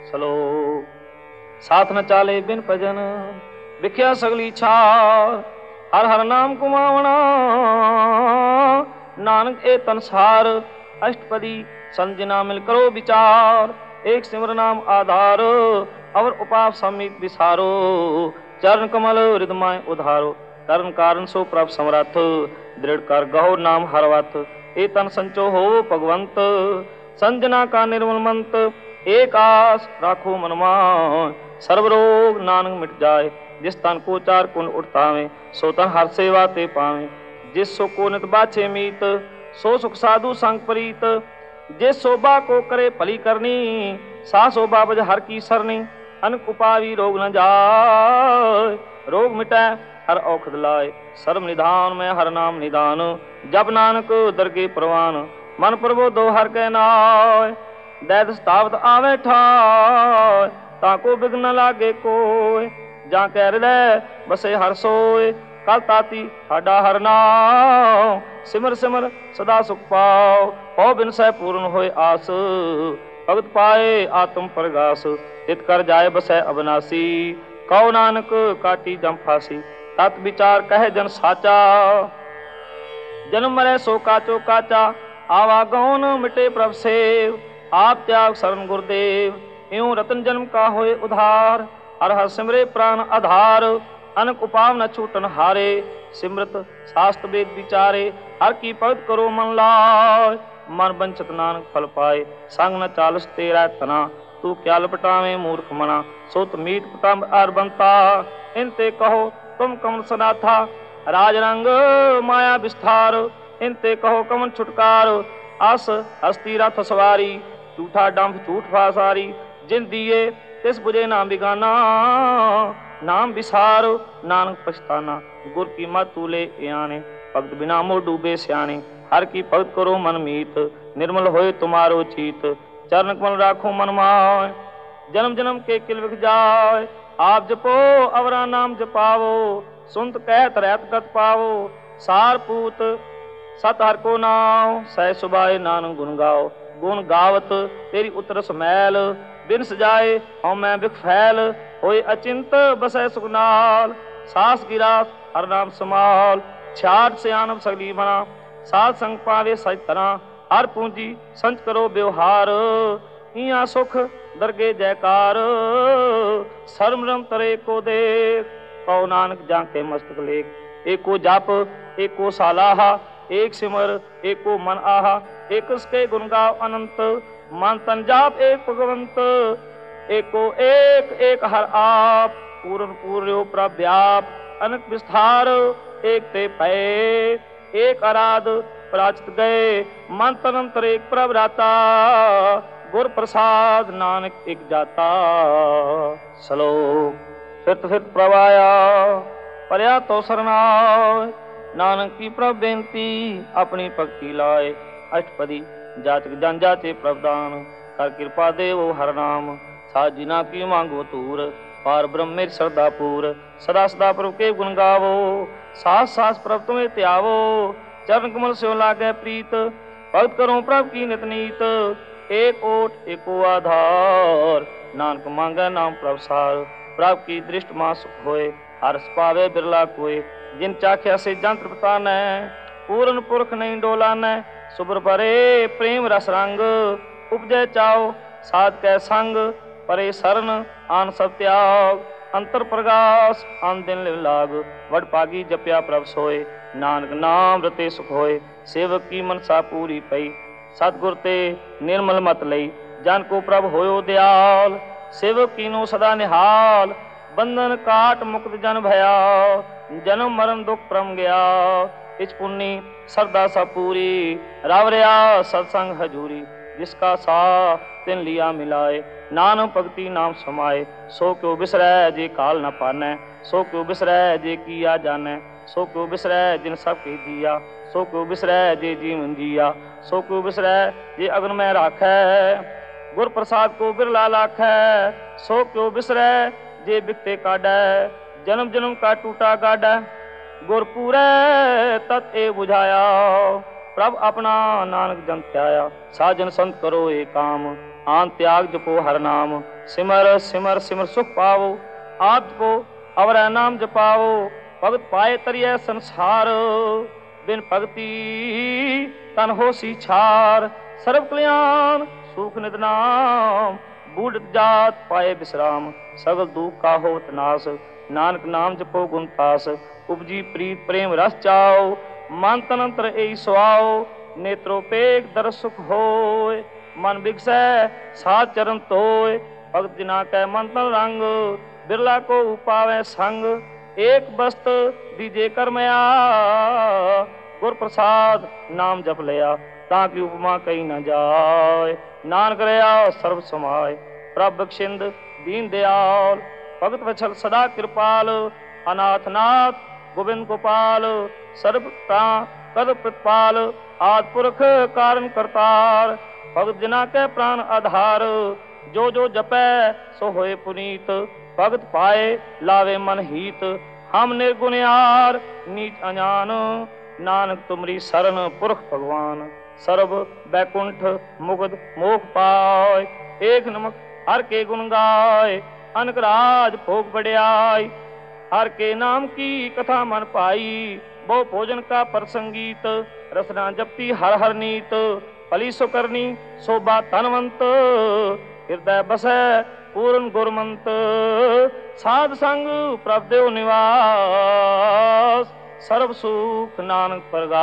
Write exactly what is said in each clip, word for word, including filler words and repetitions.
ਸਲੋਕ। ਸਾਥ ਨ ਚਾਲੇ ਬਿਨ ਭਜਨ, ਵਿਖਿਆ ਸਗਲੀ ਛਾਰ। ਹਰ ਹਰ ਨਾਮ ਕੁਮਾਵਣਾ, ਨਾਨਕ ਇਹ ਤਨਸਾਰ। ਅਸ਼ਟਪਦੀ ਸੰਜਨਾ ਮਿਲ ਕਰੋ ਵਿਚਾਰ। ਏਕ ਸਿਮਰ ਨਾਮ ਆਧਾਰ, ਅਵਰ ਉਪਾਪ ਸਮੀਤ ਵਿਸਾਰੋ। ਚਰਨ ਕਮਲ ਹ੍ਰਿਦਮय ਉਧਾਰੋ, ਕਰਨ ਕਾਰਨ ਸੋ ਪ੍ਰਭ ਸਮਰੱਥ। ਦ੍ਰਿੜ ਕਰ ਗਹੋ ਨਾਮ ਹਰ ਵਤ, ਇਹ ਤਨ ਸੰਚੋ ਹੋ ਭਗਵੰਤ। ਸੰਜਨਾ ਕਾ ਨਿਰਮਲ ਮੰਤ, ਏਕ ਆਸ ਰਾਖੋ ਮਨ ਮਾਨ। ਸਰਬ ਰੋਗ ਨਾਨਕ ਮਿਟ ਜਾਏ, ਜਿਸ ਤਨ ਕੋ ਚਾਰ ਕੁਨ ਉਠਤਾਵੇ। ਸੋ ਤਨ ਹਰ ਸੇਵਾ ਤੇ ਪਾਵੇ, ਜਿਸ ਸੋ ਕੋ ਨਿਤ ਬਾਛੇ ਮੀਤ। ਸੋ ਸੁਖ ਸਾਧੂ ਸੰਗ ਪ੍ਰੀਤ, ਜਿਸ ਸੋਭਾ ਕੋ ਕਰੇ ਭਲੀ ਕਰਨੀ। ਸਾ ਸੋਭਾ ਬਜ ਹਰ ਕੀ ਸਰਨੀ, ਅਨਕ ਉਪਾਵੀ ਰੋਗ ਨ ਜਾਏ। ਰੋਗ ਮਿਟੈ ਹਰ ਔਖਦ ਲਾਏ, ਸਰਬ ਨਿਧਾਨ ਮੈਂ ਹਰ ਨਾਮ ਨਿਦਾਨ। ਜਪ ਨਾਨਕ ਦਰਗੇ ਪ੍ਰਵਾਨ, ਮਨ ਪ੍ਰਬੋਧੋ ਹਰ ਕੈ ਨਾਏ। ਦੈਤ ਸਤਾਵਤ ਆਵੇ ਠਾਏ, ਤਾਂ ਕੋ ਬਿਘਨ ਨ ਲਾਗੇ ਕੋਇ। ਜਾਂ ਕੈ ਹਿਰਦੈ ਬਸੇ ਹਰ ਸੋਇ, ਕਲ ਤਾਤੀ ਸਾਡਾ ਹਰ ਨਾਮ। ਸਿਮਰ ਸਿਮਰ ਸਦਾ ਸੁਖ ਪਾਓ, ਹੋ ਬਿਨ ਸਹਿ ਪੂਰਨ ਹੋਏ ਆਸ। ਭਗਤ ਪਾਏ ਆਤਮ ਪ੍ਰਗਾਸ, ਤਿਤ ਕਰ ਜਾਏ ਬਸੈ ਅਬਨਾਸੀ। ਕਉ ਨਾਨਕ ਕਾਟੀ ਜਮ ਫਾਸੀ, ਤਤ ਵਿਚਾਰ ਕਹਿ ਜਨ ਸਾਚਾ। ਜਨਮ ਮਰੈ ਸੋ ਕਾਚੋ ਕਾਚਾ, ਆਵਾਗਉਨ ਮਿਟੇ ਪ੍ਰਭ ਸੇਵ। ਆਪ ਤਿਆਗ ਸਰਨ ਗੁਰਦੇਵ, ਇਉ ਰਤਨ ਜਨਮ ਕਾ ਹੋਏ ਉਧਾਰ। ਹਰ ਹਰ ਸਿਮਰੇ ਪ੍ਰਾਨ ਆਧਾਰ, ਅਨਕ ਉਪਾਵ ਨ ਛੂਟਨ ਹਾਰੇ। ਸਿਮਰਤ ਸਾਸਤ ਵੇਦ ਵਿਚਾਰੇ, ਹਰ ਕੀ ਭਗਤ ਕਰੋ ਮਨ ਲਾਏ। ਮਨ ਬੰਚਤ ਨਾਨਕ ਫਲ ਪਾਏ, ਸੰਗ ਨ ਚਾਲਸ ਤੇਰਾ ਤਨਾ। ਤੂੰ ਕਿਆ ਲਪਟਾਵੇਂ ਮੂਰਖ ਮਨਾ, ਸੁਤ ਮੀਟ ਪਤੰਬ ਅਰ ਬੰਤਾ। ਇਨ ਤੇ ਕਹੋ ਤੁਮ ਕਮਨ ਸਨਾਥਾ, ਰਾਜ ਰੰਗ ਮਾਇਆ ਵਿਸਥਾਰ। ਇਨ ਤੇ ਕਹੋ ਕਮਨ ਛੁਟਕਾਰ, ਅਸ ਹਸਤੀ ਰਥ ਸਵਾਰੀ। ਝੂਠਾ ਡੰਭ ਝੂਠ ਫਾਸਾਰੀ, ਜਿਨ ਦੀਏ ਤਿਸ ਬੁਝੇ ਨਾਮ ਬਿਗਾਨਾ। ਨਾਮ ਵਿਸਾਰ ਨਾਨਕ ਪਛਤਾਨਾ, ਗੁਰ ਕੀ ਮਤ ਤੂਲੇ ਇਆਣੇ। ਭਗਤ ਬਿਨਾ ਮੋਹ ਡੂਬੇ ਸਿਆਣੇ, ਹਰ ਕੀ ਭਗਤ ਕਰੋ ਮਨ ਮੀਤ। ਨਿਰਮਲ ਹੋਏ ਤੁਮਾਰੋ ਚੀਤ, ਚਰਨ ਕਮਲ ਰਾਖੋ ਮਨ ਮਾਏ। ਜਨਮ ਜਨਮ ਕੇ ਕਿਲ ਵਿਖ ਜਾਏ, ਆਪ ਜਪੋ ਅਵਰਾ ਨਾਮ ਜਪਾਵੋ। ਸੁਨਤ ਕਹਿਤ ਰਹਿਤ ਗਤ ਪਾਵੋ, ਸਾਰ ਪੂਤ ਸਤ ਹਰ ਕੋ ਨਾਉ। ਸਹਿ ਸੁਭਾਏ ਨਾਨਕ ਗੁਣ ਗਾਓ, ਗੁਣ ਗਾਵਤ ਤੇਰੀ ਉਤਰਸ ਮੈਲ। ਬਿਨ ਸਜਾਏ ਹਉ ਮੈਂ ਬਿਖ ਫੈਲ, ਹੋਏ ਅਚਿੰਤ ਬਸੈ ਸੁਖ ਨਾਲ। ਸਾਸ ਗਿਰਾਸ ਹਰ ਨਾਮ ਸਮਾਲ, ਛਾਟ ਸਿਆਣਪ ਸਗਲੀ ਬਣਾ। ਸਾਧ ਸੰਗ ਪਾਵੇ ਸਚ ਤਰ੍ਹਾਂ, ਹਰ ਪੂੰਜੀ ਸੰਚ ਕਰੋ ਵਿਵਹਾਰ। ਇਆਂ ਸੁਖ ਦਰਗੇ ਜੈਕਾਰ, ਸਰਮ ਰਮ ਤਰੇ ਕੋ ਦੇਖ। ਕਉ ਨਾਨਕ ਜਾਂ ਕੇ ਮਸਤਕ ਲੇਖ, ਏਕੋ ਜਪ ਏਕੋ ਸਾਲਾਹਾ। ਏਕ ਸਿਮਰ ਏਕੋ ਮਨ ਆਹਾ, ਏਕਸ ਕੇ ਗੁਣ ਗਾਵ ਅਨੰਤ। ਮਨ ਤਨ ਜਾਪ ਏਕ ਭਗਵੰਤ, ਏਕੋ ਏਕ ਏਕ ਹਰ ਆਪ। ਪੂਰਨ ਪੂਰਿਓ ਪ੍ਰਭ ਵਿਆਪ, ਅਨਕ ਵਿਸਥਾਰ ਏਕ ਤੇ ਪਏ। ਏਕ ਅਰਾਧ ਪ੍ਰਾਚਿਤ ਗਏ, ਮਨ ਤਨ ਅੰਤਰ ਏਕ ਪ੍ਰਭ ਰਾਤਾ। ਗੁਰ ਪ੍ਰਸਾਦ ਨਾਨਕ ਇਕ ਜਾਤਾ। ਸਲੋਕ। ਫਿਰਤ ਫਿਰਤ ਪ੍ਰਭ ਆਇਆ, ਪਰਿਆ ਤੋ ਸਰਨਾਏ। ਨਾਨਕ ਕੀ ਪ੍ਰਭ ਬੇਨਤੀ, ਆਪਣੀ ਭਗਤੀ ਲਾਏ। ਅਸ਼ਟਪਦੀ ਜਾਚਕ ਜਨ ਜਾਚੇ ਪ੍ਰਭ ਦਾਨ, ਕਰ ਕਿਰਪਾ ਦੇਵੋ ਹਰ ਨਾਮ। ਸਾਧ ਜਿਨਾ ਕੀ ਮੰਗੋ ਧੂਰ, ਪਾਰ ਬ੍ਰਹਮ ਮੇਰੀ ਸਰਦਾ ਪੂਰ। ਸਦਾ ਸਦਾ ਪ੍ਰਭ ਕੇ ਗੁਣ ਗਾਵੋ, ਸਾਸ ਸਾਸ ਪ੍ਰਭ ਤੁਮੇ ਧਿਆਵੋ। ਚਰਨ ਕਮਲ ਸਿਉ ਲਾਗੈ ਪ੍ਰੀਤ, ਭਗਤ ਕਰੋ ਪ੍ਰਭ ਕੀ ਨਿਤ ਨੀਤ। ਏਕ ਓਟ ਏਕੋ ਆਧਾਰ, ਨਾਨਕ ਮੰਗੈ ਨਾਮ ਪ੍ਰਭ ਸਾਰ। ਪ੍ਰਭ ਕੀ ਦ੍ਰਿਸ਼ਟ ਮਾ ਸੁਖ ਹੋਏ, ਹਰਸ ਪਾਵੇ ਬਿਰਲਾ ਕੋਏ। ਜਿਨ ਚਾਖਿਆ ਸੇ ਜੰਤਰ ਪਤਾਨੈ, ਪੂਰਨ ਪੁਰਖ ਨਹੀਂ ਡੋਲਾਨੈ। ਸੁਬਰ ਭਰੇ ਪ੍ਰੇਮ ਰਸ ਰੰਗ, ਉਪਜੈ ਚਾਉ ਸਾਧ ਕੈ ਸੰਗ। ਪਰੇ ਸਰਨ ਆਨ ਸਭ ਤਿਆਗ, ਅੰਤਰ ਪ੍ਰਗਾਸ ਆਨ ਦਿਨ ਲਿਵ ਲਾਗ। ਵਡ ਭਾਗੀ ਜਪਿਆ ਪ੍ਰਭ ਸੋਏ, ਨਾਨਕ ਨਾਮ ਰਤੇ ਸੁਖ ਹੋਏ। ਸੇਵਕ ਕੀ ਮਨਸਾ ਪੂਰੀ ਪਈ, ਸਤਿਗੁਰ ਤੇ ਨਿਰਮਲ ਮਤ ਲਈ। ਜਨ ਕੋ ਪ੍ਰਭ ਹੋਇਓ ਦਿਆਲ, ਸੇਵਕ ਕੀਨੋ ਸਦਾ ਨਿਹਾਲ। ਬੰਧਨ ਕਾਟ ਮੁਕਤ ਜਨ ਭਇਆ, ਜਨਮ ਮਰਨ ਦੁਖ ਪ੍ਰਮ ਗਿਆ। ਇਚ ਪੁੰਨੀ ਸਰਦਾ ਸਭ ਪੂਰੀ, ਰਵ ਰਿਆ ਸਤਸੰਗ ਹਜੂਰੀ। ਜਿਸਕਾ ਸਾਹ ਤਿਨ ਲਿਆ ਮਿਲਾਏ, ਨਾਨਕ ਭਗਤੀ ਨਾਮ ਸਮਾਏ। ਸੋ ਕਿਉ ਬਿਸਰੈ ਜੇ ਕਾਲ ਨ ਪਾਨੈ, ਸੋ ਕਿਉ ਬਿਸਰੈ ਜੇ ਕੀਆ ਜਾਨੈ। ਸੋ ਕਿਉ ਬਿਸਰੈ ਜਿਨ ਸਭ ਕੇ ਜੀਆ, ਸੋ ਕਿਉ ਬਿਸਰੈ ਜੇ ਜੀਵਨ ਜੀਆ। ਸੋ ਕਿਉ ਬਿਸਰੈ ਜੇ ਅਗਨ ਮੈਂ ਰਾਖੈ, ਗੁਰ ਪ੍ਰਸਾਦ ਕੋ ਬਿਰਲਾ ਲਾਖੈ। ਸੋ ਕਿਉ ਬਿਸਰੈ ਜੇ ਬਿਕਤੇ ਕਾਢੈ, ਜਨਮ ਜਨਮ ਕਾ ਟੂਟਾ ਗਾਢੈ। ਗੁਰ ਪੂਰੈ ਤਤ ਇਹ ਬੁਝਾਇਆ, ਪ੍ਰਭ ਆਪਣਾ ਨਾਨਕ ਜਨ ਧਿਆਇਆ। ਸਾਜਨ ਸੰਤ ਕਰੋ ਇਹ ਕਾਮ, ਆਨ ਤਿਆਗ ਜਪੋ ਹਰ ਨਾਮ। सिमर सिमर सिमर सुख पावो, आप जपो अवर नाम जपाओ, भगत पाए तरिय संसार, बिन भगति तन होसी छार, सर्व कल्याण सुख नित नाम, बूढ़ जात पाए विश्राम, सगल दुख का होत नाश, नानक नाम जपो गुण तास, उपजी प्रीत प्रेम रस चाओ, मन तन अंतर एई सुआओ, नेत्रोपेक दर सुख होय, मन बिगसै सात चरण तोय, भगत जिना कै मन तन रंग, बिरला को उपावै संग, एक बस्त दीजे कर मया, गुर प्रसाद नाम जप लिया, ताकि उपमा कही न जाय, नानक रया सर्व समाय, प्रभ बख्शिंद दीन दयाल, भगत वत्सल सदा कृपाल, अनाथ नाथ गोविंद गोपाल, सर्व कद प्रतिपाल, आद पुरख कारण करतार, भगत जिना के प्राण आधार, जो जो जपै सो होए पुनीत, भगत पाए लावे मन हीत, हम निर्गुणयार नीच अजान, नानक तुमरी शरण पुरख भगवान, सर्व बैकुंठ मुगद मोख पाय, एक नमक हर के गुण गाय, अनक राज भोग बढ़ियाई, हर के नाम की कथा मन पाई, बहु भोजन का प्रसंगीत, रसना जपती हर हर नीत, पली सो करनी शोभा तनवंत, हृदय बसै पूर्ण गुरमंत, साध संग प्रभ देव निवास, सर्व सुख नानक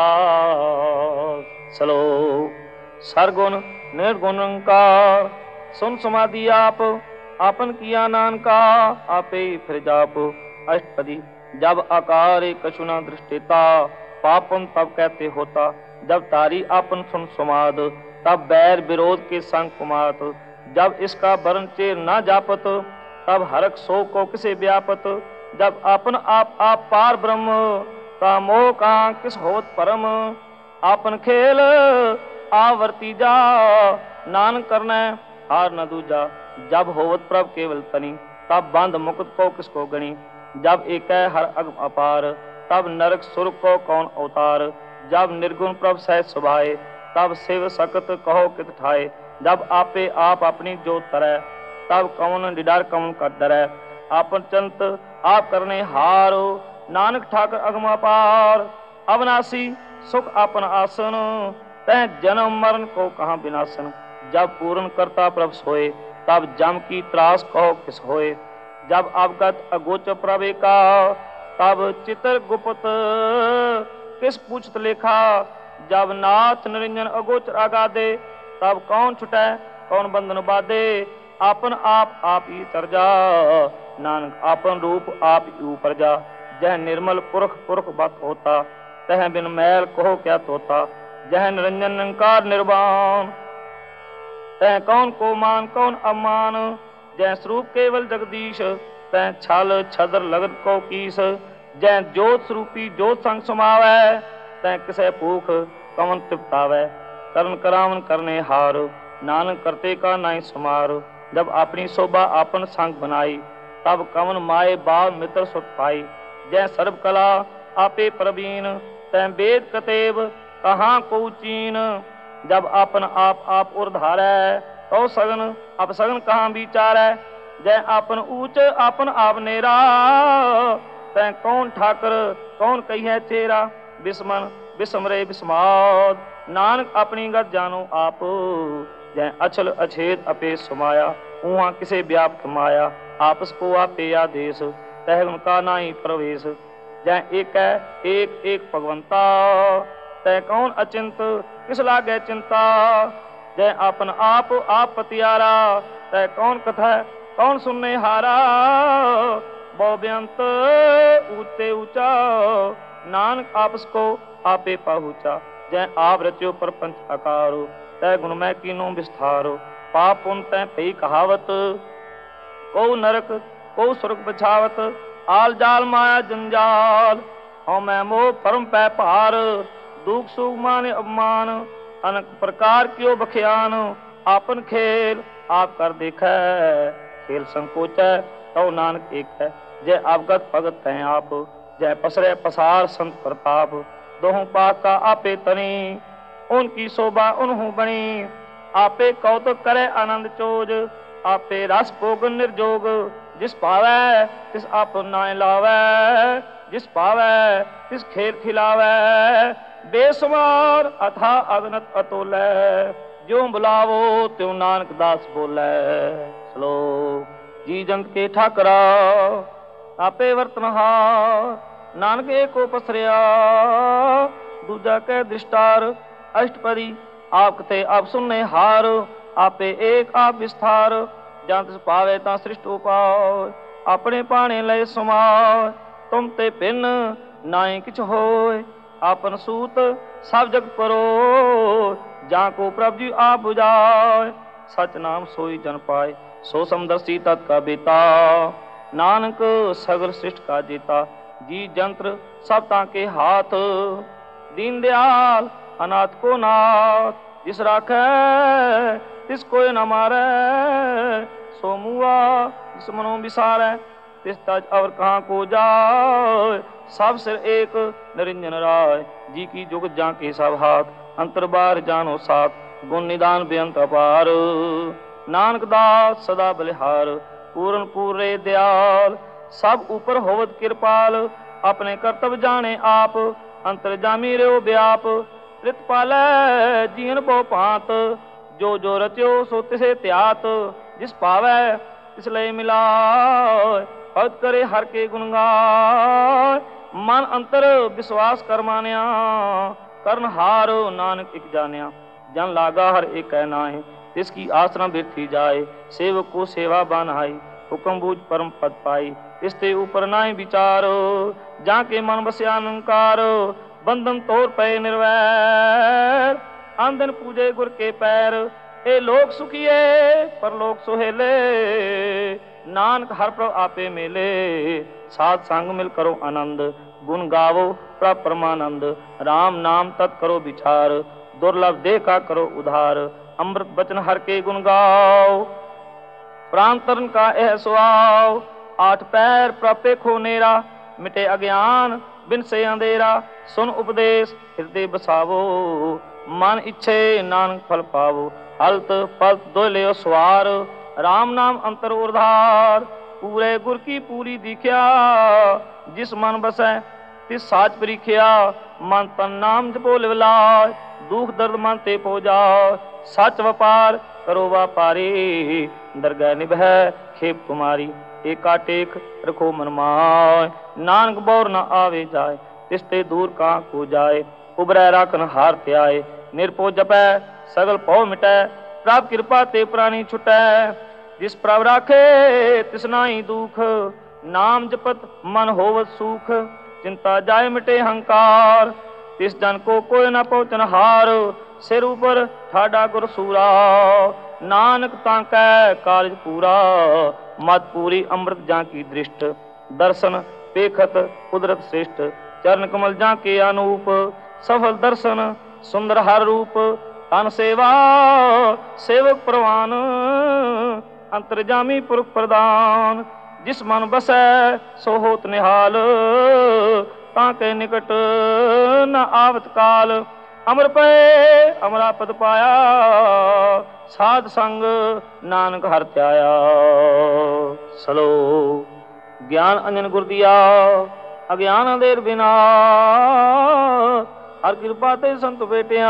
प्रगास। श्लोक सरगुण निर्गुण निरंकार, सुन समाधि आप आपन किया नानका, आपे फिर जाप। अष्टपदी जब आकार कछु न दृष्टिता, पापन तब कहते होता, जब तारी आपन सुन समाद, तब बैर विरोध के संग कुमात, जब इसका वर्ण चेर न जापत, तब हरक सो को किसे व्यापत, जब आपन आप आप पार ब्रह्म, का मोह का किस होत परम, आपन खेल आवर्ती जा, नानक करना हार न दूजा, जब होवत प्रभ केवल तनी, तब बंद मुकुट को किसको गणी, जब एक हर अगम अपार, तब नरक सुर को कौन अवतार, जब निर्गुण प्रभ सहज सुभाए, तब शिव सकत कहो कित ठाए, जब आपे आप अपनी जोत तरह, तब कौन निडर कौन कर डरै, आपन चंत आप करने हारो, नानक ठाकर अगम अपार, अविनाशी सुख आपन आसन, तह जन्म मरण को कहाँ विनाशन, जब पूर्ण करता प्रभ सोए, तब जम की त्रास कहो किस होए, जब अवगत अगोचर प्रभे का, तब चित्र गुप्त किस पूछत लेखा, जब नाथ निरंजन अगोचर आगादे, तब कौन छुटै कौन बंधन बाधे, आपन आप आप ही तर जा, नानक आपन रूप आप ही ऊपर जा, जह निर्मल पुरख पुरख बत होता, तह बिन मैल कहो क्या तोता, जह निरंजन निरंकार निर्वाण, तह कौन को मान कौन अमान, जय स्वरूप केवल जगदीश, तह छल छदर लगन को कीस, जय जोत स्वरूपी जोत संग समावै, तह किसे भूख कवन तृप्तावै, करण करावन करने हार, नानक करते का नाई समार, जब अपनी शोभा आपन संग बनाई, तब कवन माए बाल मित्र सुख पाई, जय सर्व कला आपे प्रवीण, तह वेद कतेब कहाँ को चीन, जब आपन आप आप उर्धारै, तो सगन अब सगन कहाँ विचारै, जय आपन ऊंच आपन आप नेरा, तै कौन ठाकर कौन कहिए चेरा, बिस्मन बिस्मरे बिस्माद, नानक अपनी गत जानो आप, जय अचल अछेद अपे सुमाया, उहाँ किसे व्याप्त माया, आपस को आपे आदेश, तह उनका नाई प्रवेश, जय एक एक एक भगवंता, तय कौन अचिंत किस लागे चिंता, जय आपन आप आप पतियारा, तय कौन कथा कौन सुनने हारा, बहु बेअंत ऊंचे ऊंचा, नानक आपस को आपे पहुँचा, जय आप रचो प्रपंच आकारो, तय गुणमय कीनो विस्तारो, पाप पुन तय पई कहावत, को नरक को स्वर्ग बछावत, आल जाल माया जंजाल, हो मैं मोह परम पै पार, दुख सुख मान अपमान, अनेक प्रकार क्यों बख्यान, आपन खेल आप कर देखै, खेल संकोच है तो नानक एक है, जय अवगत भगत है आप, जय पसरे पसार संत प्रताप, दोहों पाक का आपे तनी, उनकी शोभा उन्हू बनी, आपे कौतुक करे आनंद चोज, आपे रस भोग निर्जोग, जिस पावै तिस आप नाय लावै, जिस पावै तिस खेर खिलावै, बेसुमार अथा अगनत अतोलै, ज्यों बुलावो त्यों नानक दास बोलै। श्लोक। जी जंत के ठाकरा आपे वर्तनहार, नानक एको पसरिया दूजा कै दृष्टार, अष्टपदी आप कथे आप सुनने हार, आपे एक आप विस्तार, जहाँ तिस पावे तां सृष्ट उपाय, अपने पाने लय समाय, तुम ते भिन्न नाई किछ होय, आपन सूत सब जग परो, जहाँ को प्रभु जी आप बुझाय, सच नाम सोई जन पाए, सो समदर्शी तत् का बेता, नानक सगल सृष्ट का जेता, जी जंत्र सब ताके हाथ, दीन दयाल अनाथ को नाथ, जिस राखै तिस कोय न मारै, सो मुआ जिस मनो बिसारै, तिस तज अवर कहाँ को जाय, सब सिर एक निरंजन राय, जी की जुगत जा के सब हाथ, अंतर बार जानो साथ, गुण निदान बेअंत अपार, नानक दास सदा बलिहार, पूर्ण पूरे दयाल, सब ऊपर होवत कृपाल, अपने कर्तव्य जाने आप, अंतर जामी रो व्याप, रित पालै जीवन बहु भांत, जो जो रच्यो सो तिसे त्यात, जिस पावै तिस लय मिलाय, भगत करे हर के गुण गाय, मन अंतर विश्वास कर मान्या, करन हार नानक एक जान्या, जन लागा हर एक कह नाय, तिसकी आसना बिरथी जाए, सेवक को सेवा बनाई, हुक्म बूझ परम पद पाई, इसते ऊपर नाय विचार, जाके मन बस्या अहंकार, बंधन तोड़ पे निर्वैर, आंदन पूजे गुर के पैर, ए लोक सुखिए पर लोक सुहेले, नानक हर प्रभ आपे मेले, साध संग मिल करो आनंद, गुण गावो प्रभ परमानंद, राम नाम तत् करो विचार, दुर्लभ देह का करो उधार, अमृत बचन हर के गुण गाओ, प्राण तरन का यह सुआव, आठ पैर प्रापे खो नेरा, मिटे अज्ञान बिन से अंधेरा, सुन उपदेश हृदय बसावो, मन इच्छे नानक फल पावो, हलत फलत दो ले स्वार, राम नाम अंतर उधार, पूरे गुर की पूरी दीख्या, जिस मन बसै तिस साच परीख्या, मन तन नाम जपो लिवलाय, दुख दर्द मन ते पो जाय, सच व्यापार करो व्यापारी, दरगह निभै खेप तुम्हारी, एका टेक रखो मन माय, नानक बौर न आवे जाए, तिसते दूर कहाँ को जाए, उबरै राखन हार त्याय, निरपो जपै सगल पौ मिटै, प्रभ कृपा ते प्राणी छुटै, जिस प्रभ राखे तिस नाई दुख, नाम जपत मन होवत सुख, चिंता जाय मिटे अहंकार, तिस जन को कोई न पहुँचन हार, सिर ऊपर ठाडा गुर सूरा, नानक ताकै कार्य पूरा, मत पूरी अमृत जा की दृष्ट, दर्शन पेखत कुदरत श्रेष्ठ, चरण कमल जा के अनूप, सफल दर्शन सुंदर हर रूप, तन सेवा सेवक प्रवान, अंतर्जामी पुरख प्रदान, जिस मन बसै सो होत निहाल, ताके निकट न आवत काल, अमर पे अमरा पद पाया, साध संग नानक हर त्याया। सलोक। ज्ञान अंजन गुर दिया अज्ञान अंधेर बिना, हर कृपा ते संत बेटिया,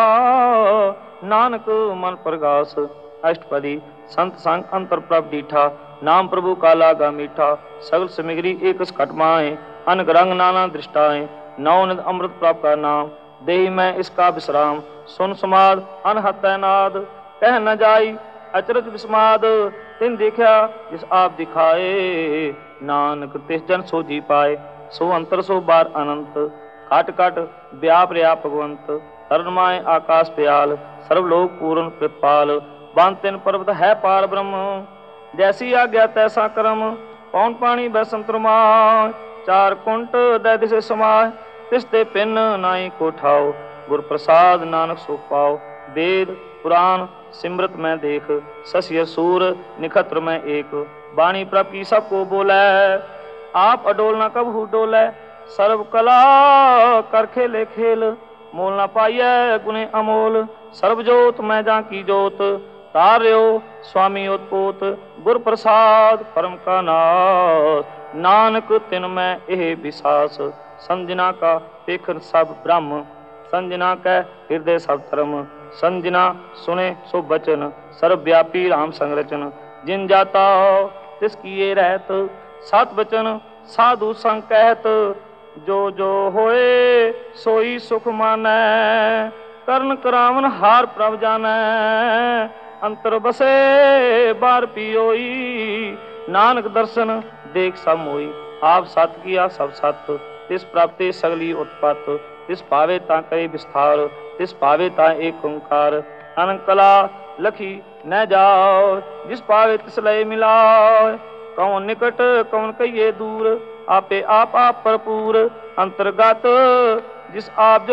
नानक मन प्रगास अष्टपदी, संत संग अंतर प्रभ डीठा, नाम प्रभु का लागा मीठा, सगल समिगरी एक खट माए, अनक रंग नाना दृष्टाएं, नवनिध अमृत प्राप्त का नाम, देहि मैं इसका विश्राम, सुन समाद अनहत नाद, कह न जाई अचरज विस्माद, तिन देखा जिस आप दिखाए, नानक तिस जन सो जी पाए, सो अंतर सो बार अनंत, काट काट व्याप रया भगवंत, तरणमाय आकाश प्याल, सर्वलोक पूर्ण कृपाल, बांतिन पर्वत है पार ब्रह्म, जैसी आज्ञा तैसा कर्म, पौन पानी बैसंतरमाय, चार कुंट दै दिसे समाय, तिसते पिन नाई को ठाओ, गुर प्रसाद नानक सुख पाओ, वेद पुराण सिमरत में देख, शशि सूर निखत्र में एक, वाणी प्रभ की सबको बोले, आप अडोल न कबहू डोले, सर्व कला कर खेले खेल, मोल न पाइय गुने अमोल, सर्वजोत मैं जा की जोत, ਤਾਰਿਓ स्वामी उत्पोत गुर प्रसाद परम का नाश। नानक तिन मैं एह विसास संजना का पेखर सब ब्रह्म। संजना कै हृदय सब धर्म संजना सुने सो बचन सर्वव्यापी राम संरचन। जिन जाता तिस किए रहत सत बचन साधु संग कहत। जो जो होए सोई सुख मानै करन करावन हार प्रभ जानै। अंतर बसे बार पियोई नानक दर्शन देख सब मोई। आप सत किया सब सत तिस प्राप्ति सगली उत्पत। तिस पावे ता करे विस्तार तिस पावे ता एक ओंकार। अनंत कला लखी न जाओ जिस पावे तिस लय मिलाओ। कौन निकट कौन कहिए दूर आपे आप आप भरपूर। अंतर्गत जिस आप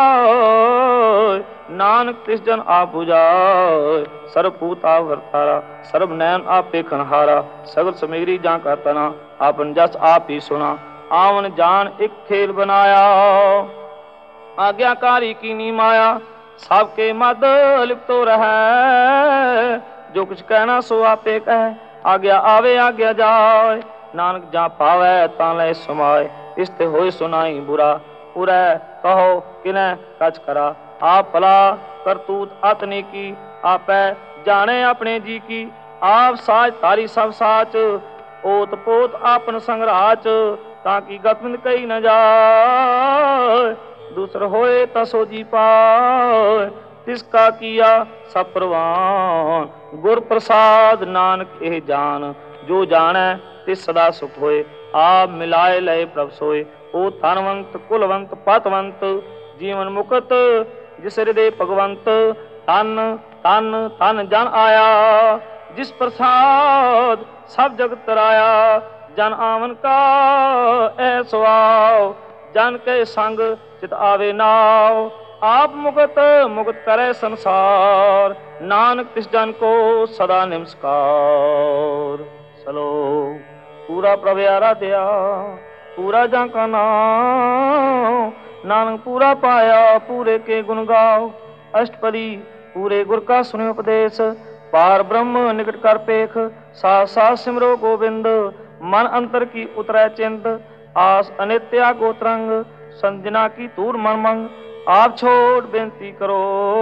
जनाय नानक तिस जन आप बुझाय। सर्वभूत आप वर्तारा सर्व नयन आप पेखनहारा। सगल समेरी जा का तना आपन जस आप ही सुना। आवन जान एक खेल बनाया आज्ञाकारी की नी माया। सबके मद लिप्तो रहे जो कुछ कहना सो आपे कहे। आज्ञा आवे आज्ञा जाए नानक जा पावे ता ले समाए। इसते होए सुनाई बुरा उरै कहो किने कच करा। आप भला करतूत अतनी की आपै जाने अपने जी की। आप साज तारी सब साच ओत पोत आपन संगराच। ताकि गतविंद कही न जाए दूसर होए तसो जी पाए। तिसका किया सब प्रवान गुर प्रसाद नानक एह जान। जो जाने तिस सदा सुख होए आप मिलाए लय प्रभ सोए। ओ धनवंत कुलवंत पतवंत जीवन मुकत जिस हृदय भगवंत। तन तन तन जन आया जिस प्रसाद सब जगत तराया। जन आवन का ऐसो आओ जन के संग चित आवे नाव। आप मुकत मुक्त करे संसार नानक तिस जन को सदा नमस्कार। चलो पूरा प्रभ आराध्या पूरा जा का नाम। नानक पूरा पाया पूरे के गुण गाओ। अष्टपदी पूरे गुर का सुने उपदेश। पार ब्रह्म निकट कर पेख साथ साथ सिमरो गोविंद। मन अंतर की उतरै चिंत आस अनित्या गोत्रंग। संजना की तूर मन मंग आप छोड़ बेनती करो।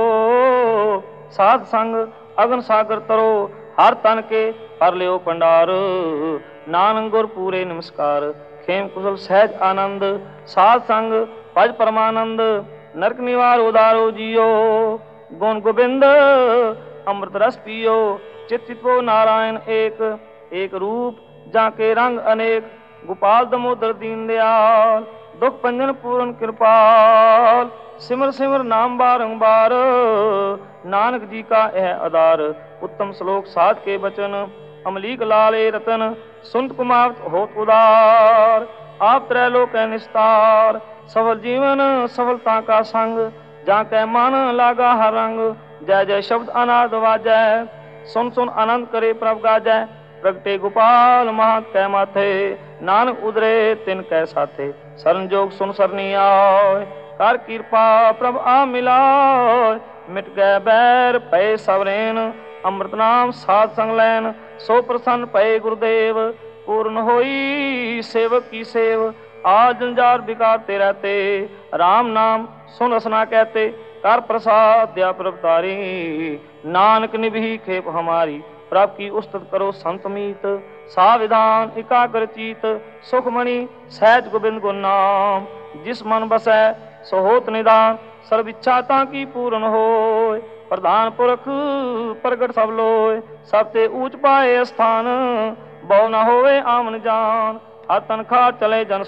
साध संग अगन सागर तरो हर तन के पर लियो पंडार। नानक गुर पूरे नमस्कार खेम कुशल सहज आनंद। साध संग भज परमानंद नरक निवार उदारो जियो। गुण गोविंद अमृत रस पियो चित चितवो नारायण एक। एक रूप जाके रंग अनेक गोपाल दमोदर दीन दयाल। दुख पंजन पूर्ण कृपाल सिमर सिमर नाम बारंबार। नानक जी का यह आधार उत्तम श्लोक साध के वचन। अमलीक लाले रतन सुनत कुमार होत उदार। आप त्रैलोक निस्तार सफल जीवन सफलता का संग। जाके मन लागा हर रंग जय जय शब्द अनाद वाजै। सुन सुन आनंद करे प्रभ गाजै। प्रगटे गोपाल महा कै माथे नानक उदरे तिन कै साथे। शरण जोग सुन सरनी आय कर कृपा प्रभ आ मिलाय। मिट गए बैर पए सवरेन अमृत नाम साध संग लैन। सो प्रसन्न पए गुरुदेव पूर्ण होई सेवक की सेव। आज जंजार बिकार ते रहते राम नाम सुन रसना कहते। कर प्रसाद दया प्रभ तारी नानक निभि खेप हमारी। प्रभ की उस्तत करो संत मीत साविधान एकाग्र चीत। सुखमणि सहज गोविंद गुण नाम जिस मन बसै सो होत निदान। सर्व इच्छा ताकी पूर्ण होय प्रधान पुरख प्रगट सब लोय। सब ते ऊंच पाए स्थान बहु न होवे आमन जान। हर तनखा चले जन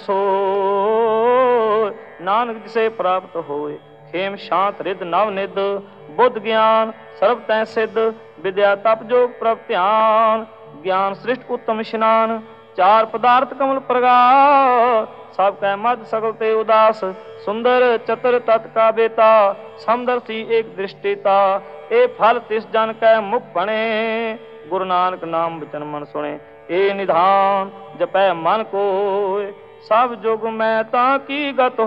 सोय नानक जिसे प्राप्त होय। खेम शांत रिद नव निद बुद्ध ज्ञान सर्व तै सिद्ध। विद्या तप जोग प्रभ ध्यान ज्ञान सृष्ट उत्तम स्नान। चार पदार्थ कमल प्रगात सब कै मद सगल ते उदास। सुंदर चतुर तत् का बेता समदर्शी एक दृष्टिता। ए फल तिस जन कै मुख बने गुरु नानक नाम वचन मन सुने। ए निधान जपै मन कोय सब जुग मैं ताकी गत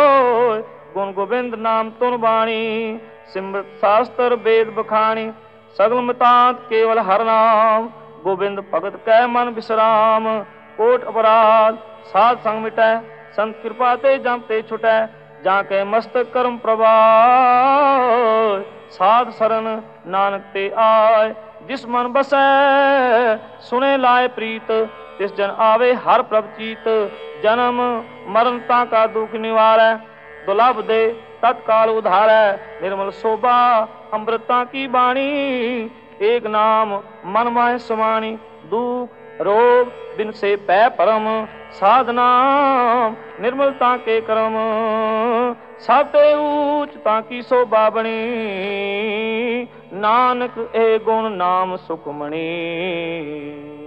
होय। गुण गोविंद नाम तुन बाणी सिमरत शास्त्र वेद बखानी। सगल मितांत केवल हर नाम। गोविंद भगत कै मन विश्राम। कोट अपराध साध संग मिटै, संत कृपा ते जम ते छुटै। जाके मस्तक कर्म प्रभाय, साध सरन नानक ते आय। जिस मन बसै सुने लाए प्रीत, तिस जन आवे हर प्रभ चीत। जन्म मरण ताका दुख निवारै, दुलभ दे तत्काल उधारै। निर्मल शोभा अमृता की बाणी, एक नाम मन माहे समाणी। दुख रोग बिन से पै परम, साधना निर्मलता के करम। सब ते ऊच ताकी शोभा बणी, नानक ए गुण नाम सुखमणि।